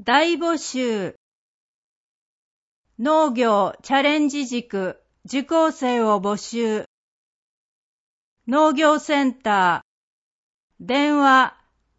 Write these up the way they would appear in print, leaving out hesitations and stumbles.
大募集。農業チャレンジ塾受講生を募集。農業センター。電話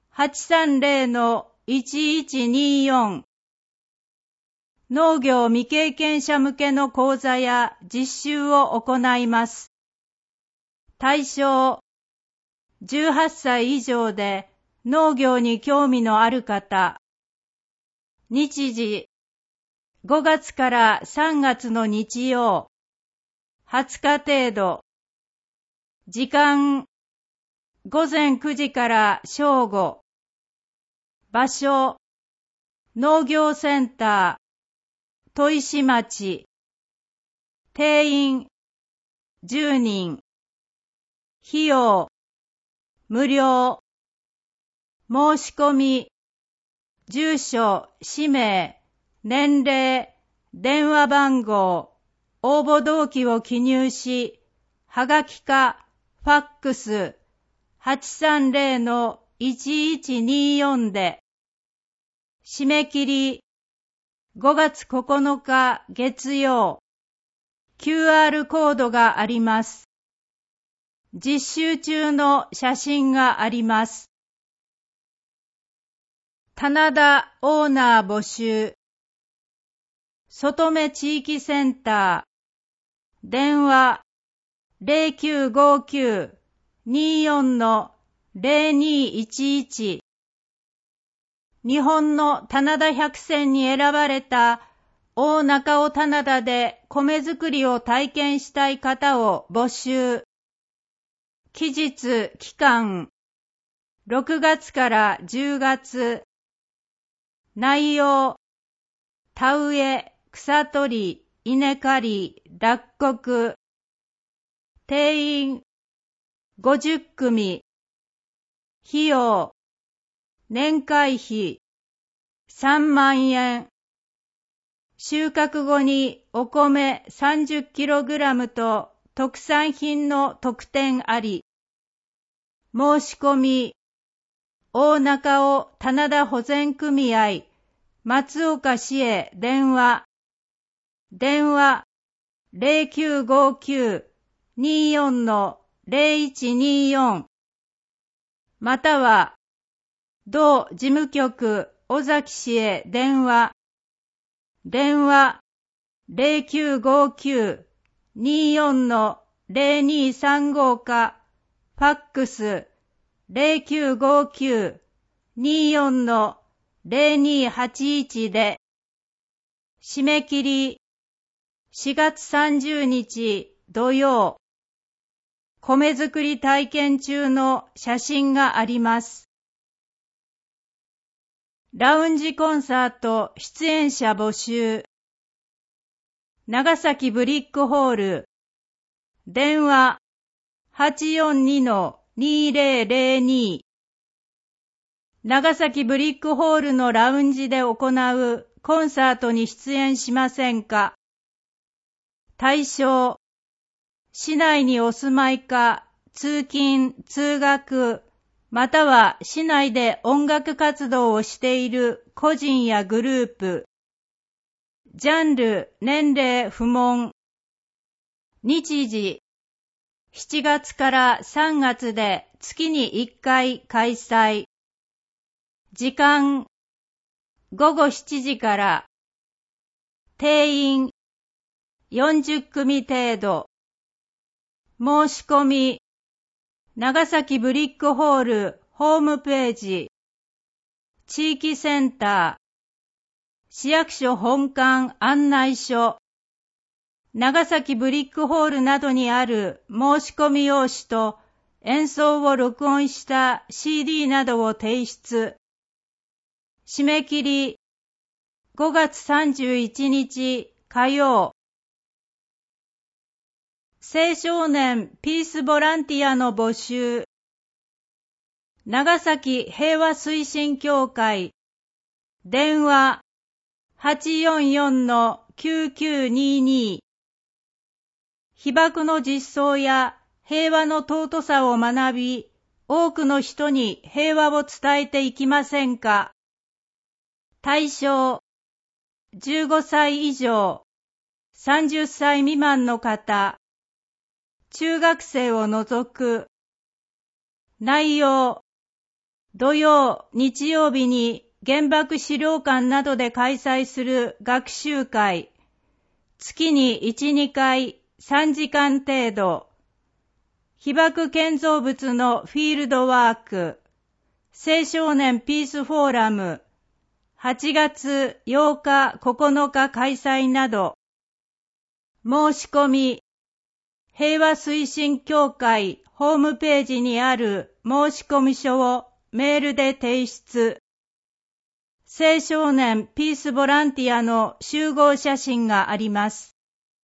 830-1124。農業未経験者向けの講座や実習を行います。対象、18歳以上で農業に興味のある方。日時、5月から3月の日曜、20日程度。時間、午前9時から正午。場所、農業センター、砥石町。定員、10人。費用、無料。申し込み、住所、氏名、年齢、電話番号、応募動機を記入し、はがきか、ファックス、830-1124で。締め切り、5月9日月曜。QR コードがあります。実習中の写真があります。棚田オーナー募集。外目地域センター。電話 0959-24-0211。日本の棚田百選に選ばれた大中尾棚田で米作りを体験したい方を募集。期日期間6月から10月。内容、田植え、草取り、稲刈り、脱穀。定員50組。費用、年会費3万円。収穫後にお米 30kg と特産品の特典あり。申し込み、大中尾棚田保全組合、松岡市へ電話。電話 0959-24-0124。または、同事務局尾崎市へ電話。電話 0959-24-0235 か、ファックス 0959-24-0281 で。締め切り、4月30日土曜。米作り体験中の写真があります。ラウンジコンサート出演者募集。長崎ブリックホール。電話 842-2002。長崎ブリックホールのラウンジで行うコンサートに出演しませんか？対象、市内にお住まいか、通勤・通学、または市内で音楽活動をしている個人やグループ。ジャンル・年齢不問。日時、7月から3月で月に1回開催。時間、午後7時から。定員、40組程度。申し込み、長崎ブリックホールホームページ。地域センター。市役所本館案内所。長崎ブリックホールなどにある申し込み用紙と演奏を録音した CD などを提出。締め切り、5月31日火曜。青少年ピースボランティアの募集。長崎平和推進協会。電話 844-9922。被爆の実相や平和の尊さを学び、多くの人に平和を伝えていきませんか？ 対象、15歳以上、30歳未満の方、中学生を除く。内容、土曜、日曜日に原爆資料館などで開催する学習会、月に1、2回、3時間程度。被爆建造物のフィールドワーク、青少年ピースフォーラム、8月8日9日開催など。申し込み、平和推進協会ホームページにある申込書をメールで提出。青少年ピースボランティアの集合写真があります。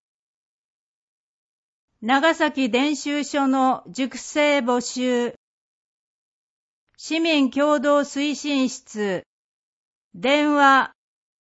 長崎伝習所の塾生募集。市民共同推進室。電話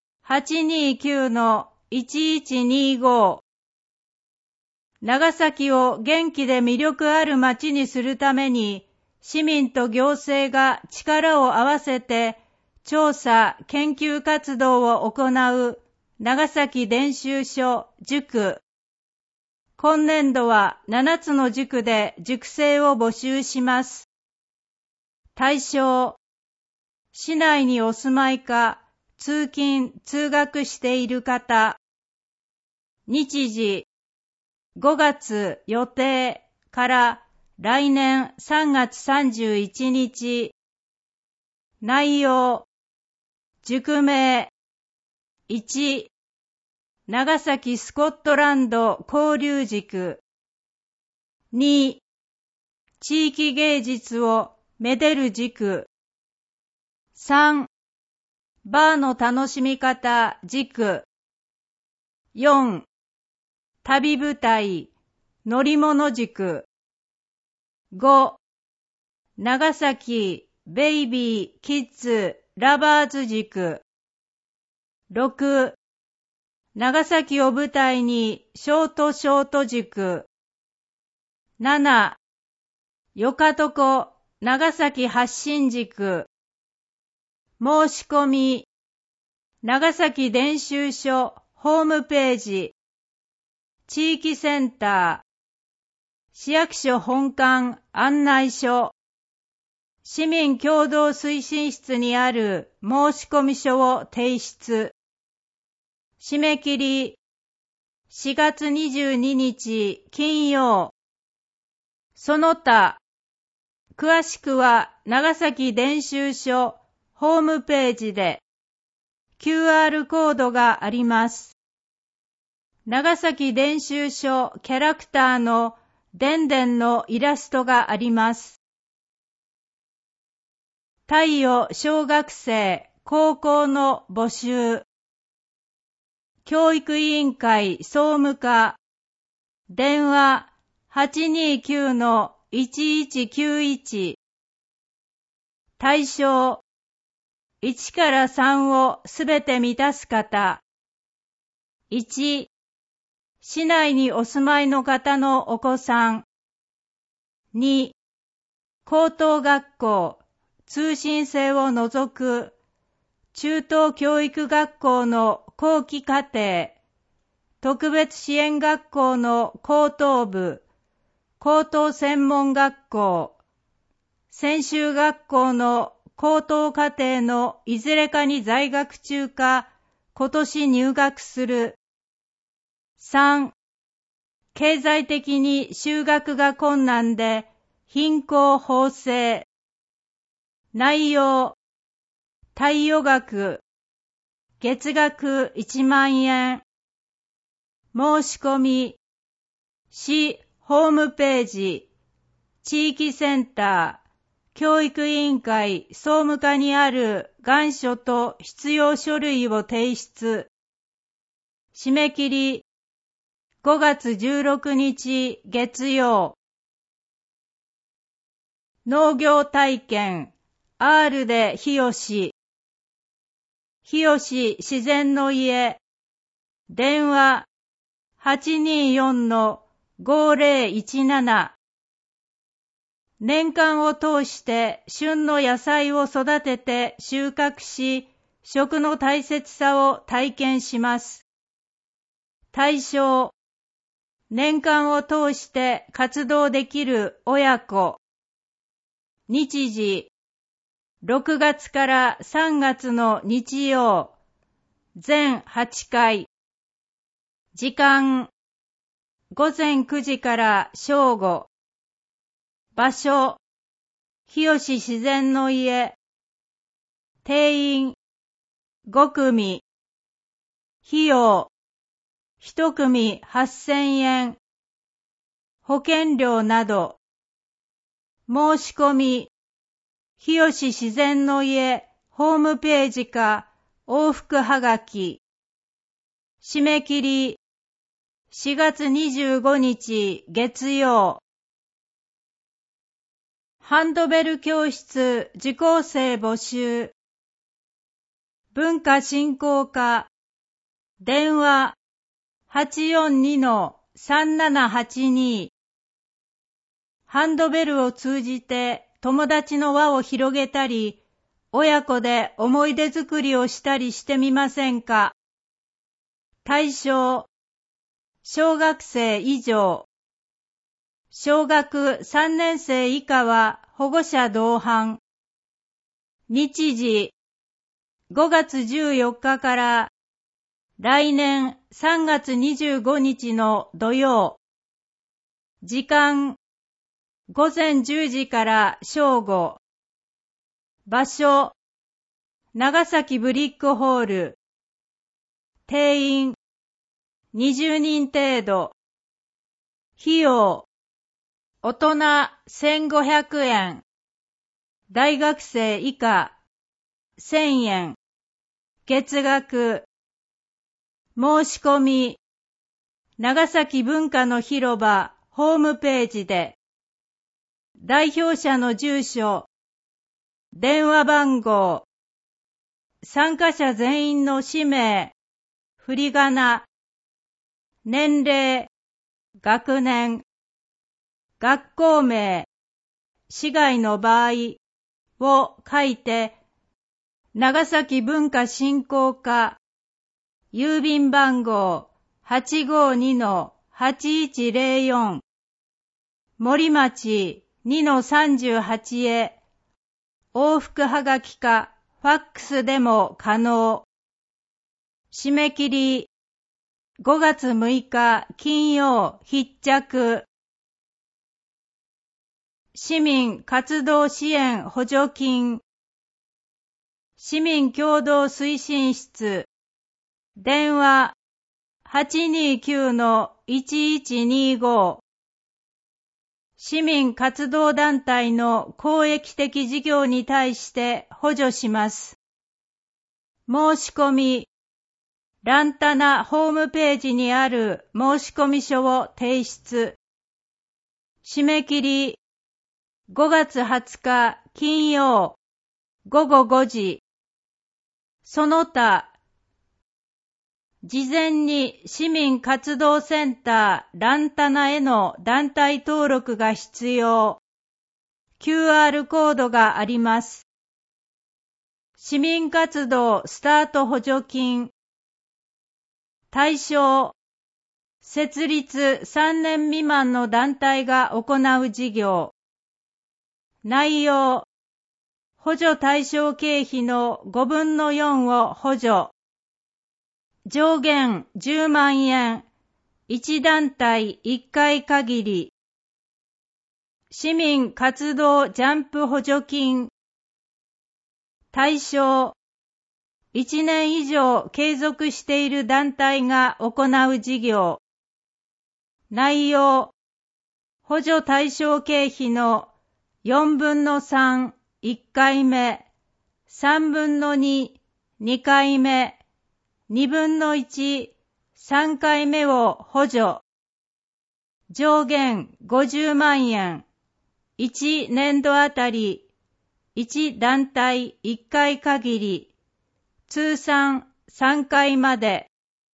829-1125。長崎を元気で魅力ある街にするために、市民と行政が力を合わせて調査・研究活動を行う長崎伝習所塾。今年度は7つの塾で塾生を募集します。対象、市内にお住まいか通勤・通学している方。日時、5月予定から来年3月31日。内容、塾名、1、長崎スコットランド交流塾。2、地域芸術をめでる塾。3、バーの楽しみ方塾。4、旅舞台、乗り物塾。5、長崎ベイビーキッズラバーズ塾。6、長崎を舞台にショート塾。7、よかとこ長崎発信塾。申し込み、長崎伝習所ホームページ、地域センター、市役所本館案内所、市民共同推進室にある申込書を提出。締め切り、4月22日金曜。その他、詳しくは長崎伝習所ホームページで QR コードがあります。長崎伝習所キャラクターのでんでんのイラストがあります。太陽小学生高校の募集。教育委員会総務課。電話 829-1191。対象、1から3をすべて満たす方。1、市内にお住まいの方のお子さん。2、高等学校、通信制を除く、中等教育学校の後期課程、特別支援学校の高等部、高等専門学校、専修学校の高等課程のいずれかに在学中か、今年入学する。3、経済的に就学が困難で、貧困法制。内容、貸与額、月額1万円。申し込み、市ホームページ、地域センター、教育委員会総務課にある願書と必要書類を提出。締め切り、5月16日月曜。農業体験、R で日吉。日吉自然の家。電話 824-5017。年間を通して旬の野菜を育てて収穫し、 食の大切さを体験します。対象、年間を通して活動できる親子。日時、6月から3月の日曜、全8回。時間、午前9時から正午。場所、日吉自然の家。定員、5組。費用、1組8000円。保険料など。申し込み、日吉自然の家ホームページか往復はがき。締め切り、4月25日月曜。ハンドベル教室受講生募集。文化振興課。電話 842-3782。ハンドベルを通じて友達の輪を広げたり、親子で思い出作りをしたりしてみませんか？対象、小学生以上。小学3年生以下は保護者同伴。日時、5月14日から来年3月25日の土曜。時間、午前10時から正午。場所、長崎ブリックホール。定員、20人程度。費用、大人1500円。大学生以下1000円。月額。申し込み、長崎文化の広場ホームページで。代表者の住所、電話番号、参加者全員の氏名、振り仮名、年齢、学年、学校名、市外の場合を書いて、長崎文化振興課、郵便番号 852-8104、森町 2-38 へ、往復はがきかファックスでも可能。締め切り、5月6日金曜必着。市民活動支援補助金。市民共同推進室。電話 829-1125。市民活動団体の公益的事業に対して補助します。申し込み、ランタナホームページにある申込書を提出。締め切り、5月20日金曜午後5時。その他、事前に市民活動センターランタナへの団体登録が必要。QR コードがあります。市民活動スタート補助金。対象、設立3年未満の団体が行う事業。内容、補助対象経費の5分の4を補助。上限10万円。1団体1回限り。市民活動ジャンプ補助金。対象、1年以上継続している団体が行う事業。内容、補助対象経費の4分の3、1回目、3分の2、2回目、2分の1、3回目を補助。上限50万円。1年度あたり、1団体1回限り。通算3回まで。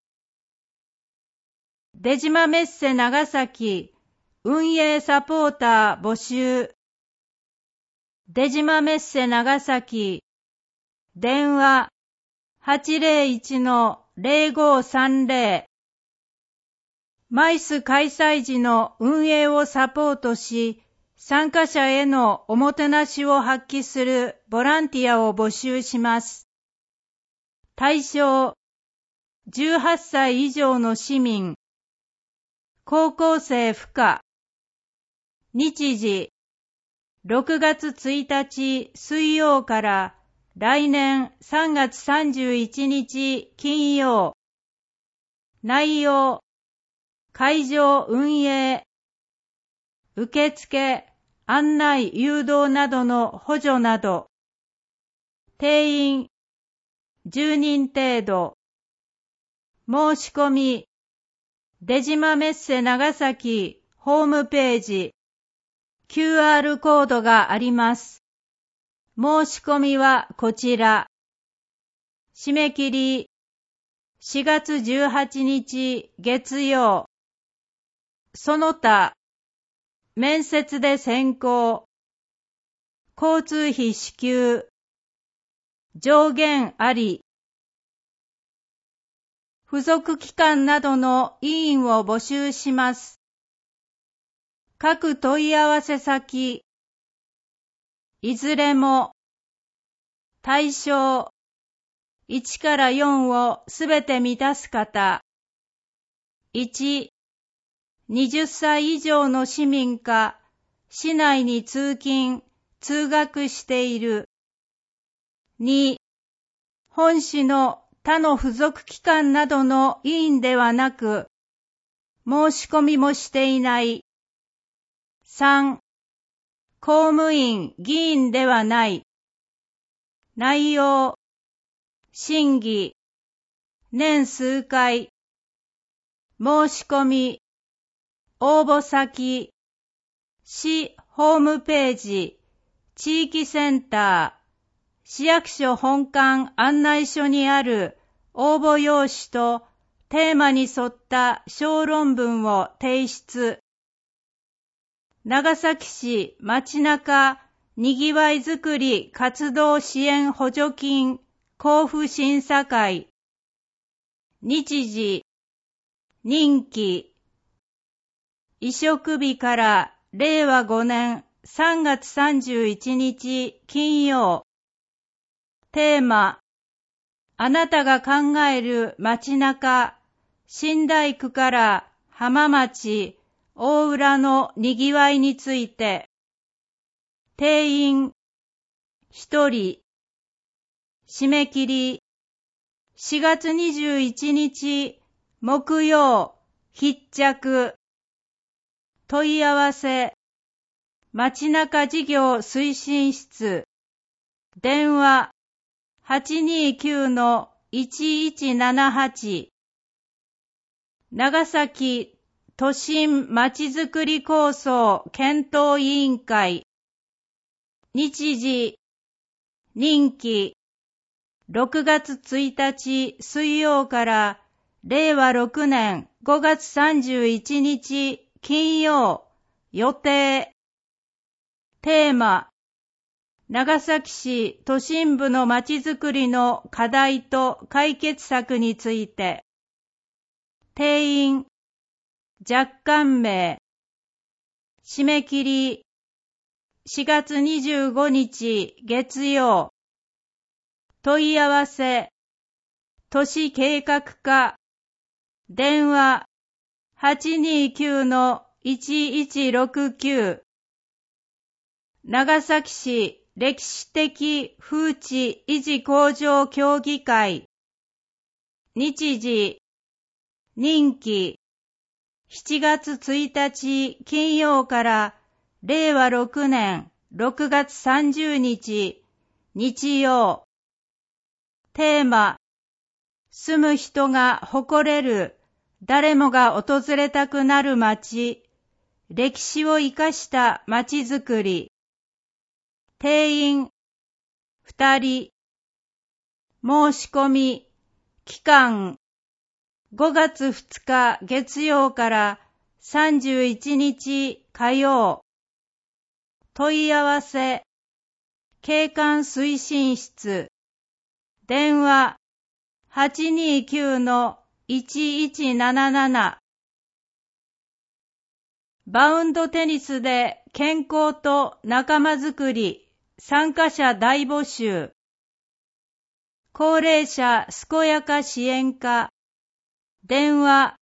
出島メッセ長崎運営サポーター募集。出島メッセ長崎電話 801-0530。マイス開催時の運営をサポートし、参加者へのおもてなしを発揮するボランティアを募集します。対象、18歳以上の市民、高校生不可。日時、6月1日水曜から来年3月31日金曜。内容、会場運営、受付、案内誘導などの補助など。定員、10人程度。申し込み、出島メッセ長崎ホームページ、QR コードがあります。申し込みはこちら。締め切り、4月18日月曜。その他、面接で選考。交通費支給。上限あり。付属機関などの委員を募集します。各問い合わせ先。いずれも。対象。1から4をすべて満たす方。1、20歳以上の市民か、市内に通勤、通学している。2、本市の他の付属機関などの委員ではなく、申し込みもしていない。3、公務員、議員ではない。内容、審議、年数回。申し込み、応募先、市ホームページ、地域センター、市役所本館案内所にある応募用紙とテーマに沿った小論文を提出。長崎市街中にぎわいづくり活動支援補助金交付審査会。日時、任期、移植日から令和5年3月31日金曜。テーマ、あなたが考える街中、新大区から浜町、大浦のにぎわいについて。定員、1人。締め切り、4月21日、木曜、必着。問い合わせ、街中事業推進室。電話、829-1178。長崎都心まちづくり構想検討委員会。日時、任期、6月1日水曜から令和6年5月31日金曜。予定。テーマ、長崎市都心部のまちづくりの課題と解決策について。定員、若干名。締め切り、4月25日月曜。問い合わせ、都市計画課。電話、829-1169。長崎市歴史的風致維持向上協議会。日時、任期、7月1日金曜から令和6年6月30日日曜。テーマ、住む人が誇れる、誰もが訪れたくなる街、歴史を生かした街づくり。定員、2人。申し込み、期間、5月2日月曜から31日火曜。問い合わせ、景観推進室。電話 829-1177。バウンドテニスで健康と仲間づくり、参加者大募集。高齢者健やか支援課。電話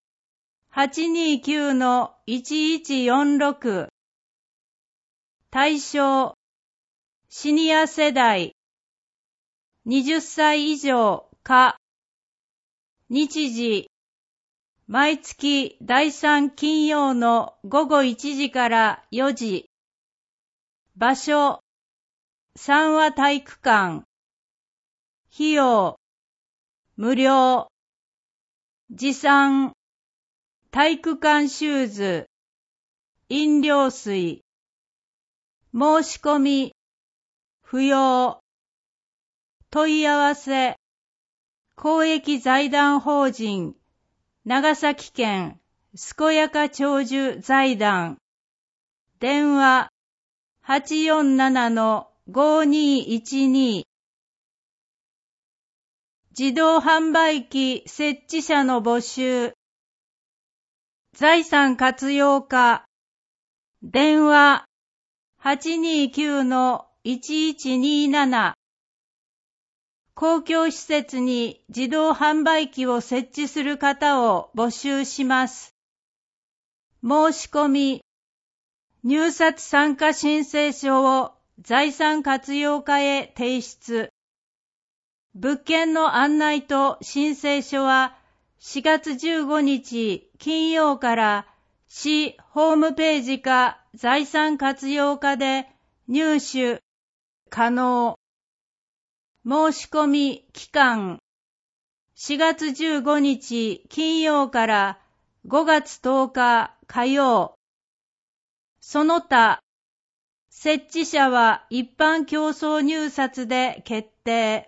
829-1146。対象シニア世代20歳以上か。日時毎月第3金曜の午後1時から4時。場所三和体育館。費用無料。持参体育館シューズ、飲料水。申し込み不要。問い合わせ公益財団法人長崎県健やか長寿財団。電話847-5212。自動販売機設置者の募集。財産活用課。電話829-1127。公共施設に自動販売機を設置する方を募集します。申し込み入札参加申請書を財産活用課へ提出。物件の案内と申請書は4月15日金曜から市ホームページか財産活用課で入手可能。申し込み期間4月15日金曜から5月10日火曜。その他、設置者は一般競争入札で決定。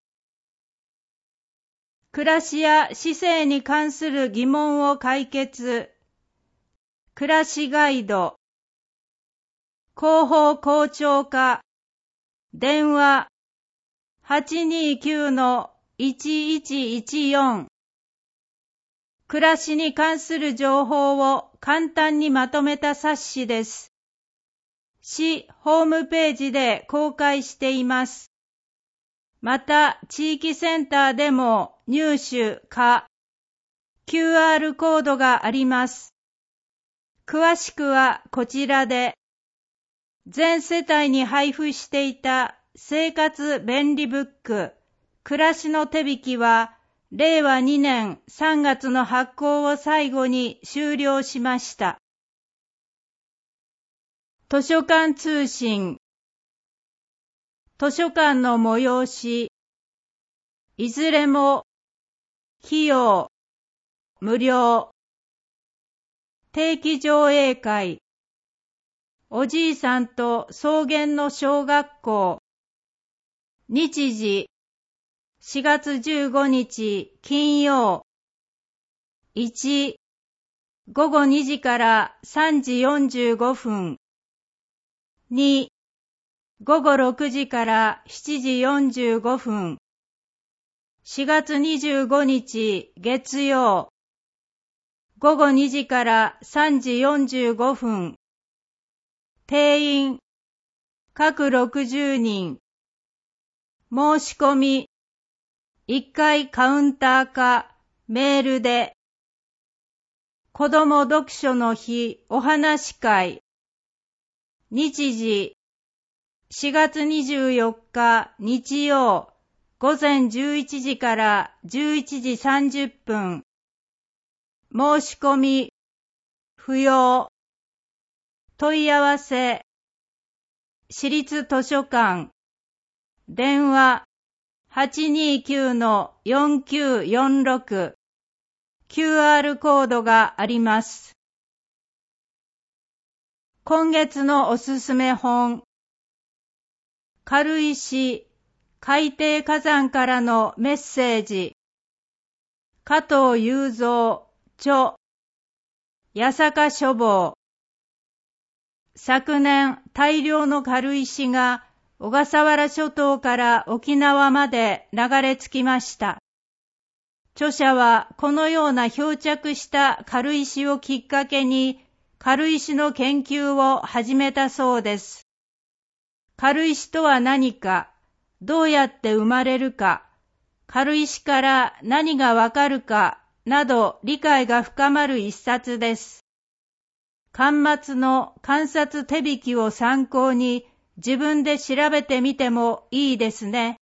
暮らしや市政に関する疑問を解決。暮らしガイド。広報校長課。電話829-1114。暮らしに関する情報を簡単にまとめた冊子です。市ホームページで公開しています。また、地域センターでも入手か QR コードがあります。詳しくはこちらで。全世帯に配布していた生活便利ブック、暮らしの手引きは、令和2年3月の発行を最後に終了しました。図書館通信。図書館の催し、いずれも費用無料。定期上映会、おじいさんと草原の小学校。日時4月15日金曜。1、午後2時から3時45分。2、午後6時から7時45分。4月25日月曜。午後2時から3時45分。定員各60人。申し込み1階カウンターかメールで。子ども読書の日お話会。日時4月24日日曜午前11時から11時30分。申し込み不要。問い合わせ市立図書館。電話829-4946。QR コードがあります。今月のおすすめ本。軽石海底火山からのメッセージ。加藤雄三著。八坂書房。昨年大量の軽石が小笠原諸島から沖縄まで流れ着きました。 著者はこのような漂着した軽石をきっかけに軽石の研究を始めたそうです。軽石とは何か、どうやって生まれるか、軽石から何がわかるかなど理解が深まる一冊です。巻末の観察手引きを参考に自分で調べてみてもいいですね。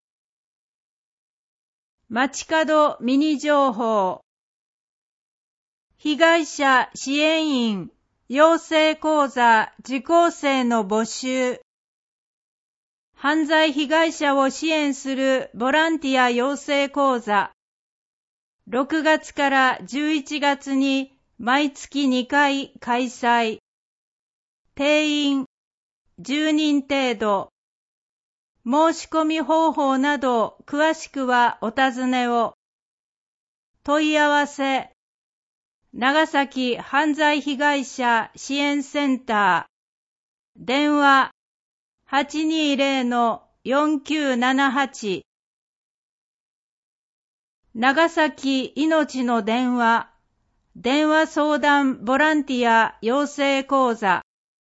街角ミニ情報。被害者支援員養成講座受講生の募集。犯罪被害者を支援するボランティア養成講座。6月から11月に毎月2回開催。定員10人程度。申し込み方法など詳しくはお尋ねを。問い合わせ。長崎犯罪被害者支援センター。電話820-4978。長崎いのちの電話。電話相談ボランティア養成講座。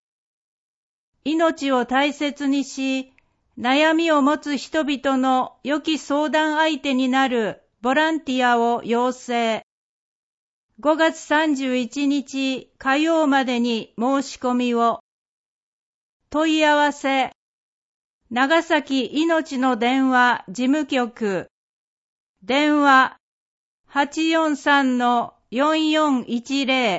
命を大切にし、悩みを持つ人々の良き相談相手になるボランティアを養成。5月31日火曜までに申し込みを。問い合わせ。長崎いのちの電話事務局。電話843-4410。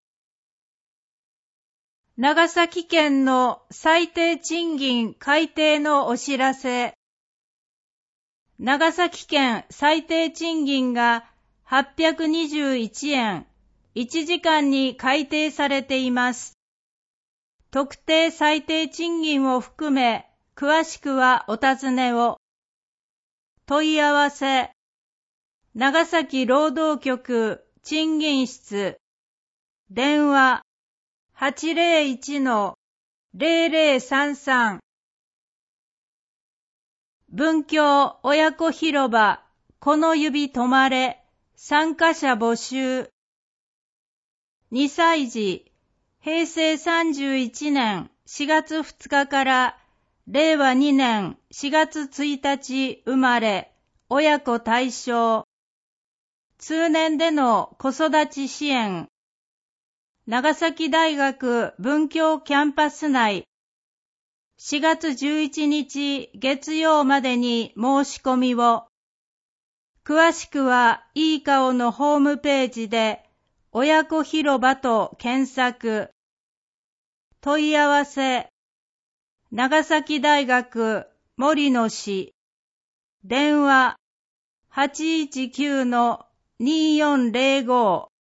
長崎県の最低賃金改定のお知らせ。長崎県最低賃金が821円、1時間に改定されています。特定最低賃金を含め、詳しくはお尋ねを。問い合わせ。長崎労働局賃金室。電話801-0033。文教親子広場この指止まれ参加者募集。2歳児平成31年4月2日から令和2年4月1日生まれ親子対象。通年での子育ち支援。長崎大学文教キャンパス内。4月11日月曜までに申し込みを。詳しくはいい顔のホームページで親子広場と検索。問い合わせ。長崎大学森野氏。電話819-2405。